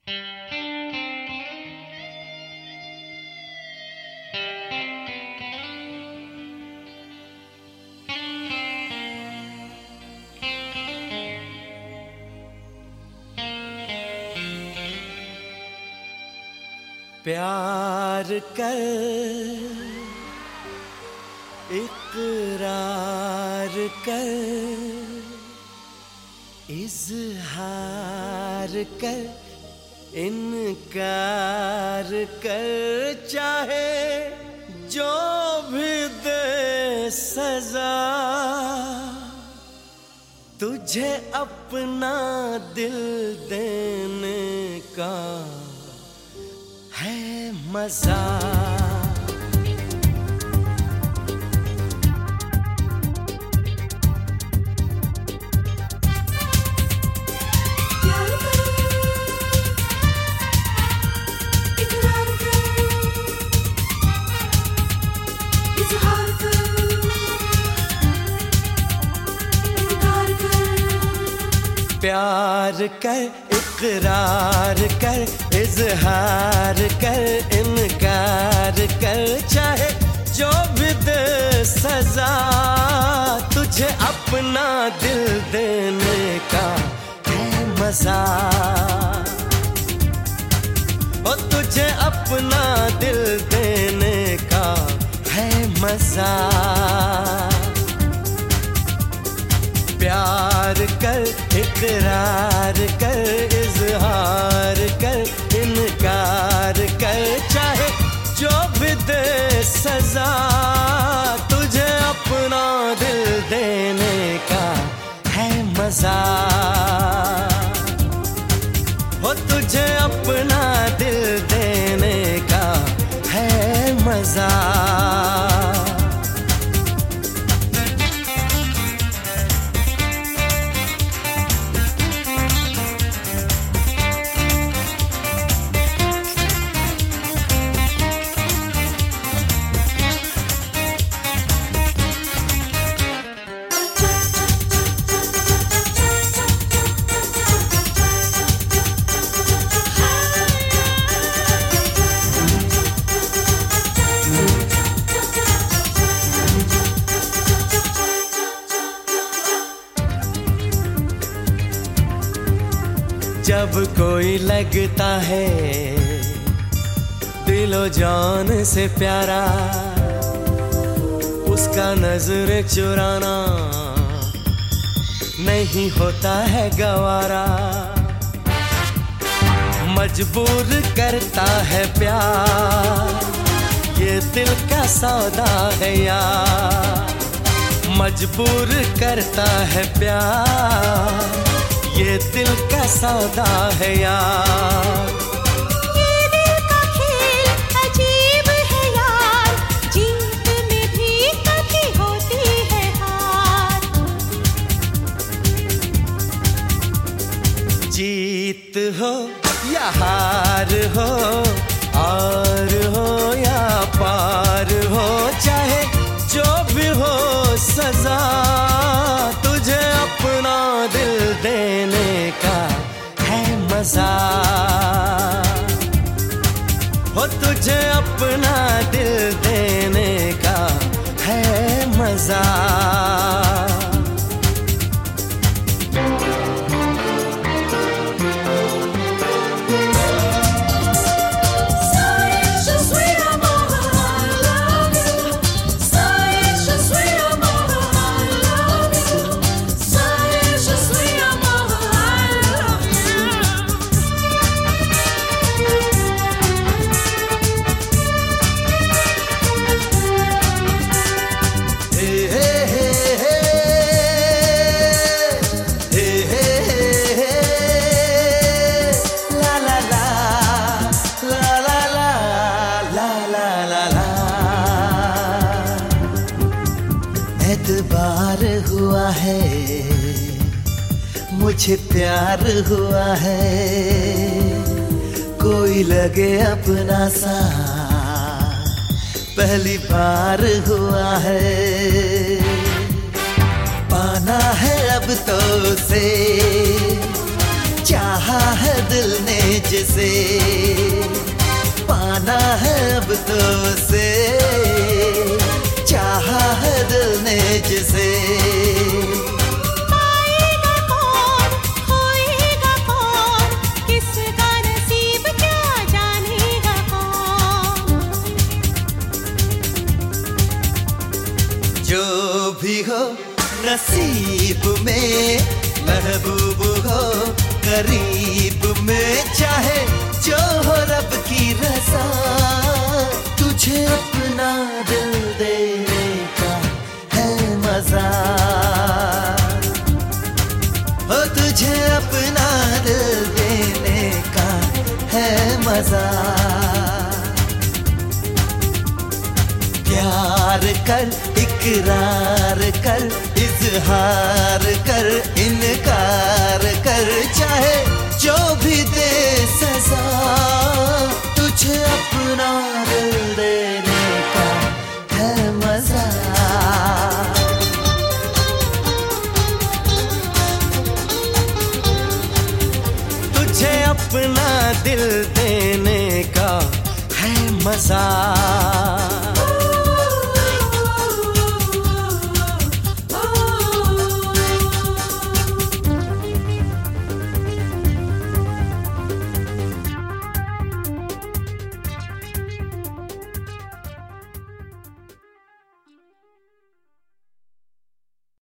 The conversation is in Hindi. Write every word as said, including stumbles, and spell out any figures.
प्यार कर, इकरार कर, इजहार कर, इनकार कर, चाहे जो भी दे सजा, तुझे अपना दिल देने का है मजा। प्यार कर, इकरार कर, इजहार कर, इनकार कर, चाहे जो भी दे सजा, तुझे अपना दिल देने का है मजा। ओ तुझे अपना दिल देने का है मजा। प्यार कर, इकरार कर, इजहार कर, इनकार कर, चाहे जो भी दे सजा, तुझे अपना दिल देने का है मजा। हो तुझे अपना दिल देने का है मजा। जब कोई लगता है दिलो जान से प्यारा, उसका नजर चुराना नहीं होता है गवारा। मजबूर करता है प्यार, ये दिल का सौदा है यार। मजबूर करता है प्यार, ये दिल का सौदा है यार। ये दिल का खेल अजीब है यार, जीत में भी कभी होती है हार। जीत हो या हार हो, और हो या पार हो, चाहे जो भी हो सजा, तुझे अपना दिल देने का है मजा। हो तुझे अपना दिल देने का है मजा। एतबार हुआ है, मुझे प्यार हुआ है, कोई लगे अपना सा पहली बार हुआ है। पाना है अब तो से चाहा है दिल ने जिसे, पाना है अब तो उसे, चाहा है दिल ने जिसे। पाएगा कौन, खोएगा कौन, किसका नसीब क्या जानेगा कौन। जो भी हो नसीब में, महबूब हो करीब में, चाहे जो हो रब की रज़ा, तुझे अपना दिल देने का है मजा। हो तुझे अपना दिल देने का है मजा। प्यार कर, इकरार कर, इजहार कर, इनकार कर, चाहे जो भी दे सजा, तुझे अपना दिल देने का है मजा। तुझे अपना दिल देने का है मजा।